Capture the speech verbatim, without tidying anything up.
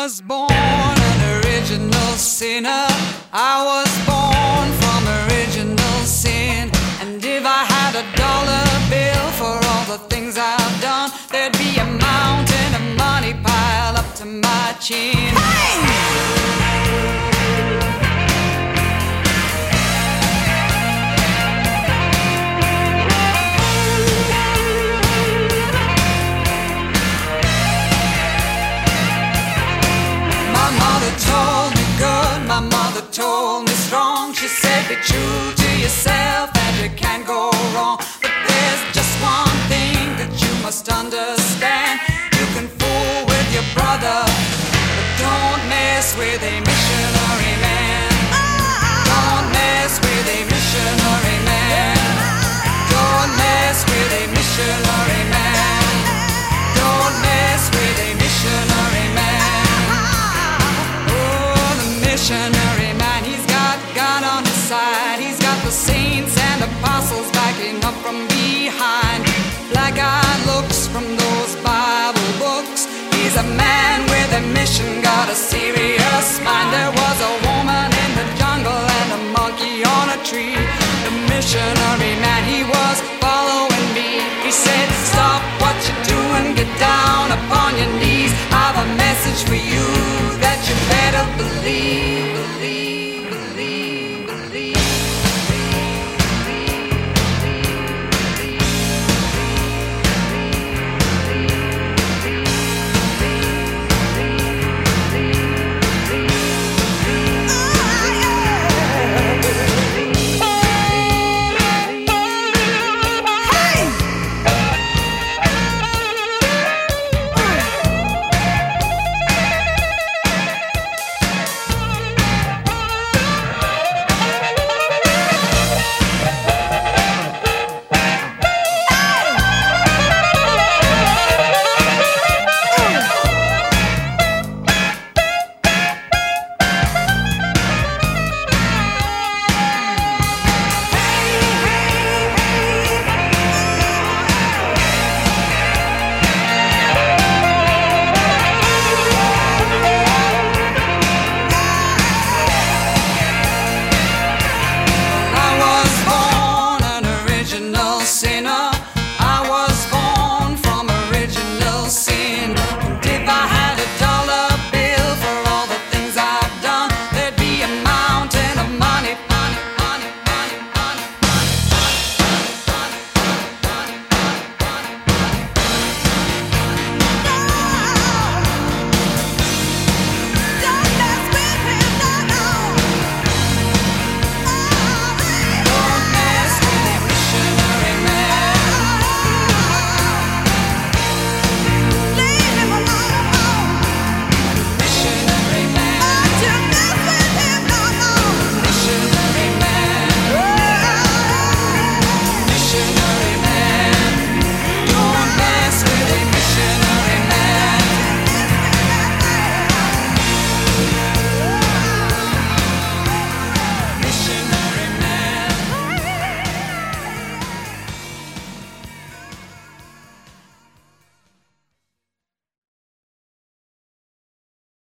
was born an original sinner. I was born from original sin. And if I had a dollar bill for all the things I've done, there'd be a mountain of money piled up to my chin. My mother told me good, my mother told me strong. She said be true to yourself and you can't go wrong. But there's just one thing that you must understand. You can fool with your brother, but don't mess with a missionary man. Don't mess with a missionary man. Don't mess with a missionary man. Don't mess with a missionary man. Oh, the missionary man, he's got God on his side. He's got the saints and apostles backing up from behind. Black-eyed looks from those Bible books. He's a man with a mission, got a serious mind. There was a woman in the jungle and a monkey on a tree. The missionary man, he was following me. He said, stop what you're doing, get down upon your knees. I've a message for you that you better believe.